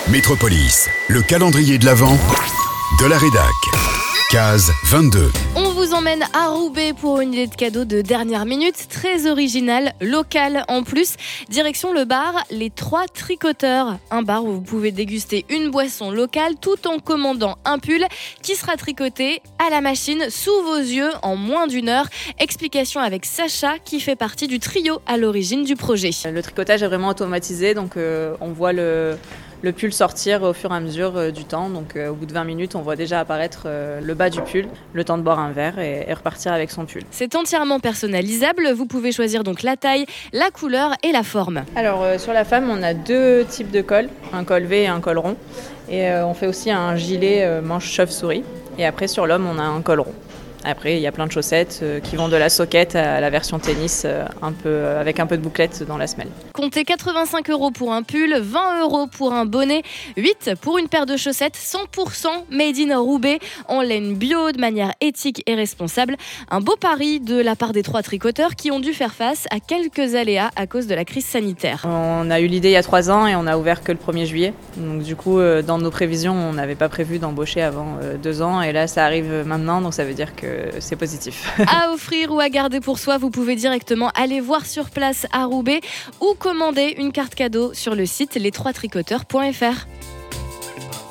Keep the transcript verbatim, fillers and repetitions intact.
Métropolis, le calendrier de l'Avent de la rédac. Case vingt-deux. On vous emmène à Roubaix pour une idée de cadeau de dernière minute, très originale, locale en plus. Direction le bar Les Trois Tricoteurs, un bar où vous pouvez déguster une boisson locale tout en commandant un pull qui sera tricoté à la machine sous vos yeux en moins d'une heure. Explication avec Sacha qui fait partie du trio à l'origine du projet. Le tricotage est vraiment automatisé, donc euh, on voit le... le pull sortir au fur et à mesure euh, du temps. Donc euh, au bout de vingt minutes, on voit déjà apparaître euh, le bas du pull, le temps de boire un verre et, et repartir avec son pull. C'est entièrement personnalisable, vous pouvez choisir donc la taille, la couleur et la forme. Alors euh, sur la femme, on a deux types de cols, un col V et un col rond. Et euh, on fait aussi un gilet euh, manche chauve-souris. Et après sur l'homme, on a un col rond. Après, il y a plein de chaussettes euh, qui vont de la soquette à la version tennis, euh, un peu, euh, avec un peu de bouclette dans la semelle. Comptez quatre-vingt-cinq euros pour un pull, vingt euros pour un bonnet, huit pour une paire de chaussettes cent pour cent made in Roubaix, en laine bio, de manière éthique et responsable. Un beau pari de la part des trois tricoteurs qui ont dû faire face à quelques aléas à cause de la crise sanitaire. On a eu l'idée il y a trois ans et on a ouvert que le premier juillet. Donc du coup, euh, dans nos prévisions, on n'avait pas prévu d'embaucher avant euh, deux ans. Et là, ça arrive maintenant, donc ça veut dire que c'est positif. À offrir ou à garder pour soi, vous pouvez directement aller voir sur place à Roubaix ou commander une carte cadeau sur le site les trois tricoteurs point f r.